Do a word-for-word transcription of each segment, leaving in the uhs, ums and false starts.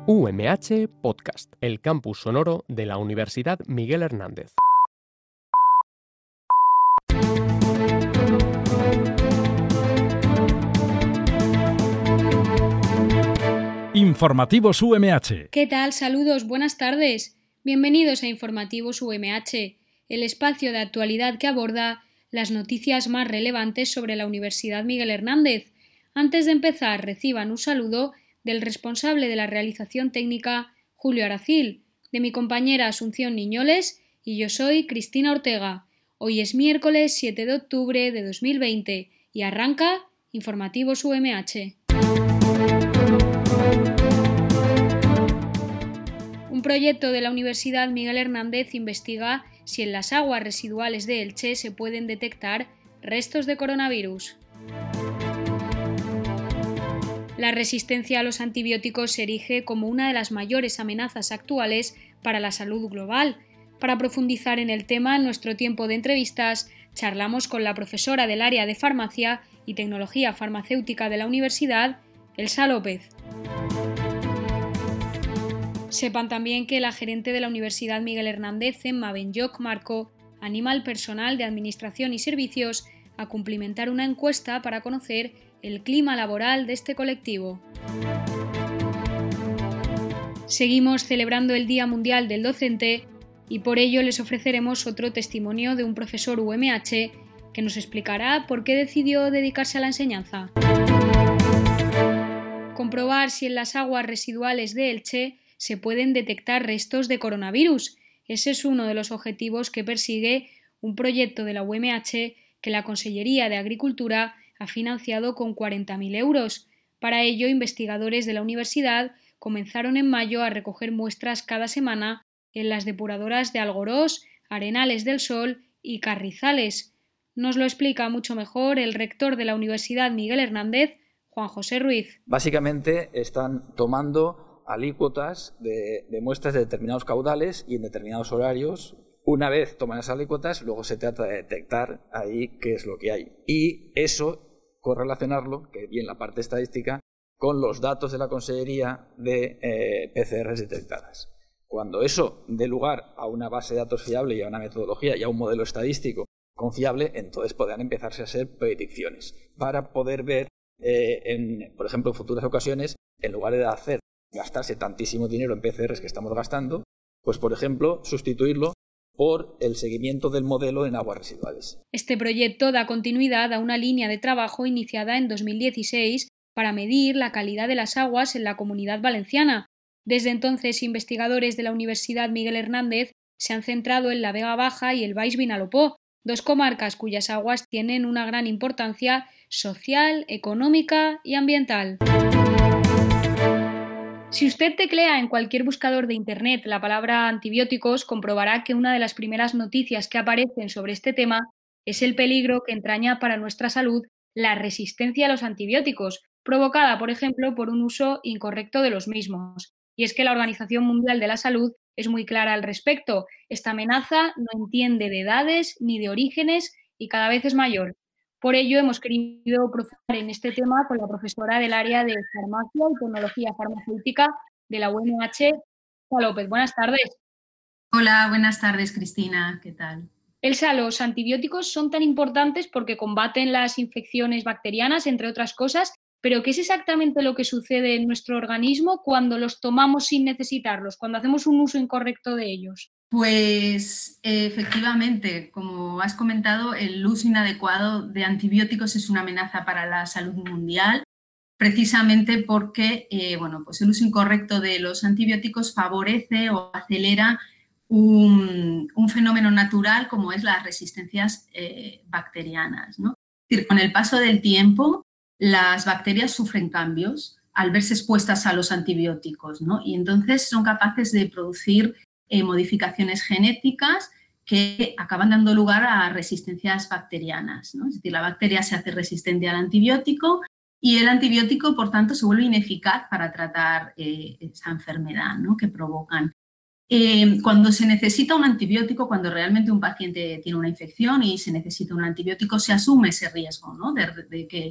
U M H Podcast, el campus sonoro de la Universidad Miguel Hernández. Informativos U M H. ¿Qué tal? Saludos, buenas tardes. Bienvenidos a Informativos U M H, el espacio de actualidad que aborda las noticias más relevantes sobre la Universidad Miguel Hernández. Antes de empezar, reciban un saludo del responsable de la realización técnica, Julio Aracil, de mi compañera Asunción Niñoles y yo soy Cristina Ortega. Hoy es miércoles siete de octubre de dos mil veinte y arranca Informativos U M H. Un proyecto de la Universidad Miguel Hernández investiga si en las aguas residuales de Elche se pueden detectar restos de coronavirus. La resistencia a los antibióticos se erige como una de las mayores amenazas actuales para la salud global. Para profundizar en el tema, en nuestro tiempo de entrevistas, charlamos con la profesora del área de Farmacia y Tecnología Farmacéutica de la Universidad, Elsa López. Sepan también que la gerente de la Universidad Miguel Hernández, Emma Benyoc Marco, anima al personal de Administración y Servicios a cumplimentar una encuesta para conocer el clima laboral de este colectivo. Seguimos celebrando el Día Mundial del Docente y por ello les ofreceremos otro testimonio de un profesor U M H que nos explicará por qué decidió dedicarse a la enseñanza. Comprobar si en las aguas residuales de Elche se pueden detectar restos de coronavirus. Ese es uno de los objetivos que persigue un proyecto de la U M H que la Consellería de Agricultura ha financiado con cuarenta mil euros. Para ello, investigadores de la universidad comenzaron en mayo a recoger muestras cada semana en las depuradoras de Algorós, Arenales del Sol y Carrizales. Nos lo explica mucho mejor el rector de la Universidad Miguel Hernández, Juan José Ruiz. Básicamente están tomando alícuotas de, de muestras de determinados caudales y en determinados horarios. Una vez toman esas alícuotas, luego se trata de detectar ahí qué es lo que hay. Y eso correlacionarlo, que bien la parte estadística, con los datos de la Consellería de eh, P C Rs detectadas. Cuando eso dé lugar a una base de datos fiable y a una metodología y a un modelo estadístico confiable, entonces podrán empezarse a hacer predicciones para poder ver, eh, en, por ejemplo, en futuras ocasiones, en lugar de hacer gastarse tantísimo dinero en P C Rs que estamos gastando, pues, por ejemplo, sustituirlo por el seguimiento del modelo en aguas residuales. Este proyecto da continuidad a una línea de trabajo iniciada en dos mil dieciséis para medir la calidad de las aguas en la Comunidad Valenciana. Desde entonces, investigadores de la Universidad Miguel Hernández se han centrado en la Vega Baja y el Baix Vinalopó, dos comarcas cuyas aguas tienen una gran importancia social, económica y ambiental. Si usted teclea en cualquier buscador de Internet la palabra antibióticos, comprobará que una de las primeras noticias que aparecen sobre este tema es el peligro que entraña para nuestra salud la resistencia a los antibióticos, provocada, por ejemplo, por un uso incorrecto de los mismos. Y es que la Organización Mundial de la Salud es muy clara al respecto. Esta amenaza no entiende de edades ni de orígenes y cada vez es mayor. Por ello, hemos querido profundizar en este tema con la profesora del área de Farmacia y Tecnología Farmacéutica de la U M H, Elsa López. Buenas tardes. Hola, buenas tardes, Cristina. ¿Qué tal? Elsa, los antibióticos son tan importantes porque combaten las infecciones bacterianas, entre otras cosas, pero ¿qué es exactamente lo que sucede en nuestro organismo cuando los tomamos sin necesitarlos, cuando hacemos un uso incorrecto de ellos? Pues efectivamente, como has comentado, el uso inadecuado de antibióticos es una amenaza para la salud mundial, precisamente porque eh, bueno, pues el uso incorrecto de los antibióticos favorece o acelera un, un fenómeno natural como es las resistencias eh, bacterianas, ¿no? Es decir, con el paso del tiempo, las bacterias sufren cambios al verse expuestas a los antibióticos, ¿no? Y entonces son capaces de producir Eh, modificaciones genéticas que acaban dando lugar a resistencias bacterianas, ¿no? Es decir, la bacteria se hace resistente al antibiótico y el antibiótico, por tanto, se vuelve ineficaz para tratar eh, esa enfermedad, ¿no?, que provocan. Eh, cuando se necesita un antibiótico, cuando realmente un paciente tiene una infección y se necesita un antibiótico, se asume ese riesgo, ¿no?, de, de que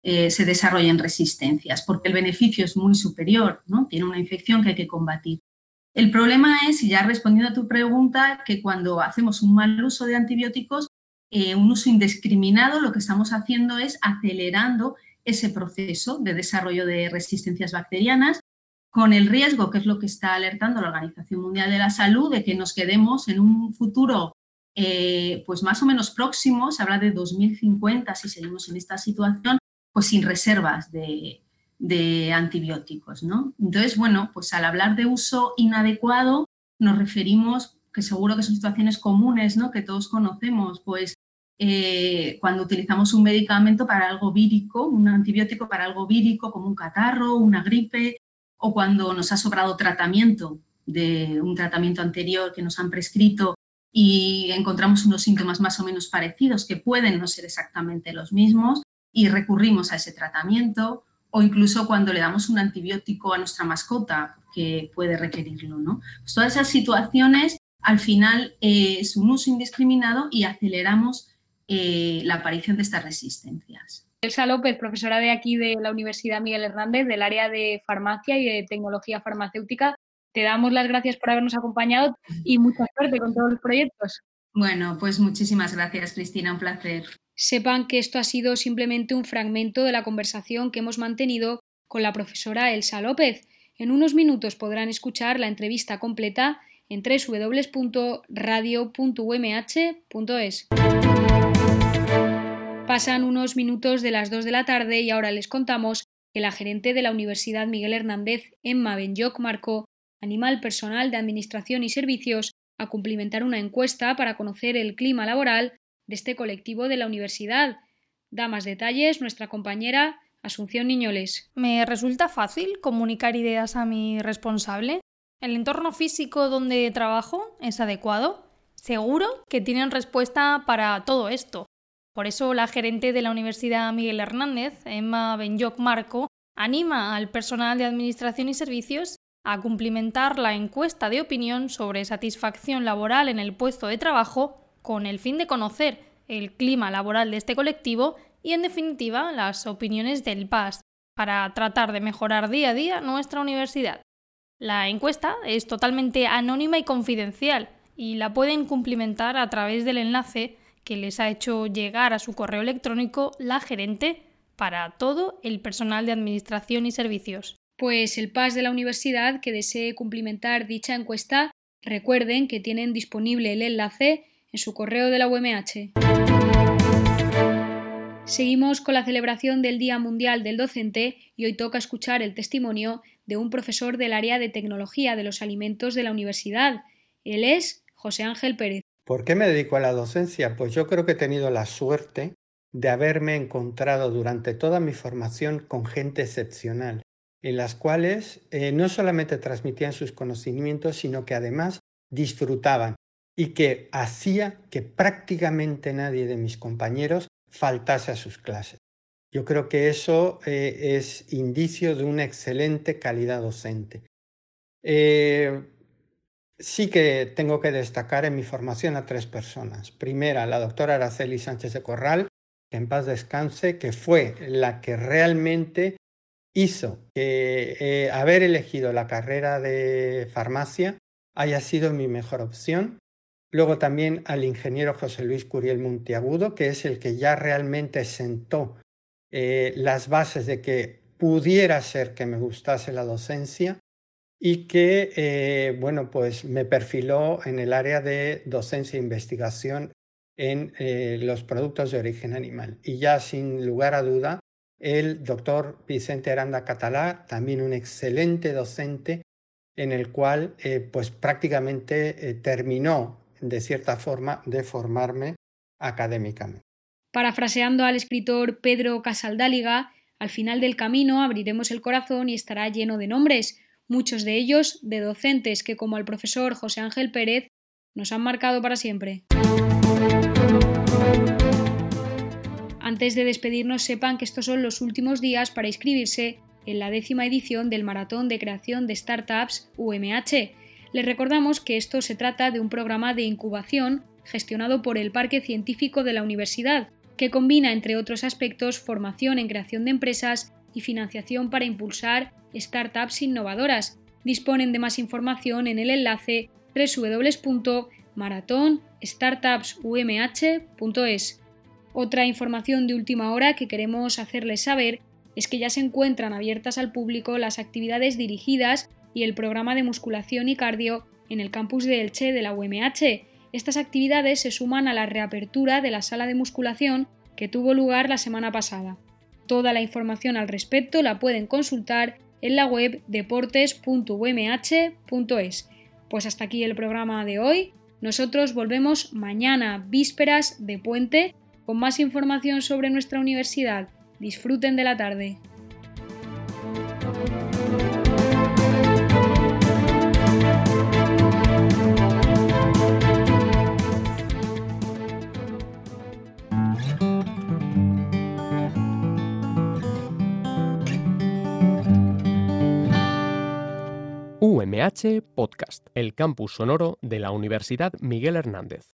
eh, se desarrollen resistencias, porque el beneficio es muy superior, ¿no? Tiene una infección que hay que combatir. El problema es, y ya respondiendo a tu pregunta, que cuando hacemos un mal uso de antibióticos, eh, un uso indiscriminado, lo que estamos haciendo es acelerando ese proceso de desarrollo de resistencias bacterianas, con el riesgo, que es lo que está alertando la Organización Mundial de la Salud, de que nos quedemos en un futuro eh, pues más o menos próximo, se habla de dos mil cincuenta si seguimos en esta situación, pues sin reservas de, de antibióticos, ¿no? Entonces, bueno, pues al hablar de uso inadecuado nos referimos, que seguro que son situaciones comunes, ¿no? Que todos conocemos, pues eh, cuando utilizamos un medicamento para algo vírico, un antibiótico para algo vírico como un catarro, una gripe, o cuando nos ha sobrado tratamiento de un tratamiento anterior que nos han prescrito y encontramos unos síntomas más o menos parecidos que pueden no ser exactamente los mismos y recurrimos a ese tratamiento, o incluso cuando le damos un antibiótico a nuestra mascota que puede requerirlo, ¿no? Pues todas esas situaciones al final eh, es un uso indiscriminado y aceleramos eh, la aparición de estas resistencias. Elsa López, profesora de aquí de la Universidad Miguel Hernández, del área de farmacia y de tecnología farmacéutica, te damos las gracias por habernos acompañado y mucha suerte con todos los proyectos. Bueno, pues muchísimas gracias, Cristina, un placer. Sepan que esto ha sido simplemente un fragmento de la conversación que hemos mantenido con la profesora Elsa López. En unos minutos podrán escuchar la entrevista completa en doble u doble u doble u punto radio punto u m h punto es. Pasan unos minutos de las dos de la tarde y ahora les contamos que la gerente de la Universidad Miguel Hernández, Emma Benlloch Marco, anima al personal de Administración y Servicios a cumplimentar una encuesta para conocer el clima laboral de este colectivo de la universidad. Da más detalles nuestra compañera Asunción Niñoles. Me resulta fácil comunicar ideas a mi responsable. ¿El entorno físico donde trabajo es adecuado? Seguro que tienen respuesta para todo esto. Por eso la gerente de la Universidad Miguel Hernández, Emma Benlloch Marco, anima al personal de Administración y Servicios a cumplimentar la encuesta de opinión sobre satisfacción laboral en el puesto de trabajo con el fin de conocer el clima laboral de este colectivo y, en definitiva, las opiniones del P A S para tratar de mejorar día a día nuestra universidad. La encuesta es totalmente anónima y confidencial y la pueden cumplimentar a través del enlace que les ha hecho llegar a su correo electrónico la gerente para todo el personal de Administración y Servicios. Pues el P A S de la universidad que desee cumplimentar dicha encuesta, recuerden que tienen disponible el enlace en su correo de la U M H. Seguimos con la celebración del Día Mundial del Docente y hoy toca escuchar el testimonio de un profesor del área de tecnología de los alimentos de la universidad. Él es José Ángel Pérez. ¿Por qué me dedico a la docencia? Pues yo creo que he tenido la suerte de haberme encontrado durante toda mi formación con gente excepcional, en las cuales eh, no solamente transmitían sus conocimientos, sino que además disfrutaban y que hacía que prácticamente nadie de mis compañeros faltase a sus clases. Yo creo que eso eh, es indicio de una excelente calidad docente. Eh, sí que tengo que destacar en mi formación a tres personas. Primera, la doctora Araceli Sánchez de Corral, que en paz descanse, que fue la que realmente hizo que eh, haber elegido la carrera de farmacia haya sido mi mejor opción. Luego también al ingeniero José Luis Curiel Monteagudo, que es el que ya realmente sentó eh, las bases de que pudiera ser que me gustase la docencia y que, eh, bueno, pues me perfiló en el área de docencia e investigación en eh, los productos de origen animal. Y ya sin lugar a duda, el doctor Vicente Aranda Catalá, también un excelente docente en el cual eh, pues prácticamente eh, terminó de cierta forma de formarme académicamente. Parafraseando al escritor Pedro Casaldáliga, al final del camino abriremos el corazón y estará lleno de nombres, muchos de ellos de docentes que, como el profesor José Ángel Pérez, nos han marcado para siempre. Antes de despedirnos, sepan que estos son los últimos días para inscribirse en la décima edición del Maratón de Creación de Startups U M H. Les recordamos que esto se trata de un programa de incubación gestionado por el Parque Científico de la Universidad, que combina, entre otros aspectos, formación en creación de empresas y financiación para impulsar startups innovadoras. Disponen de más información en el enlace doble u doble u doble u punto maratón startups u m h punto es. Otra información de última hora que queremos hacerles saber es que ya se encuentran abiertas al público las actividades dirigidas y el programa de musculación y cardio en el campus de Elche de la U M H. Estas actividades se suman a la reapertura de la sala de musculación que tuvo lugar la semana pasada. Toda la información al respecto la pueden consultar en la web deportes punto u m h punto es. Pues hasta aquí el programa de hoy. Nosotros volvemos mañana, vísperas de puente, con más información sobre nuestra universidad. Disfruten de la tarde. U M H Podcast, el campus sonoro de la Universidad Miguel Hernández.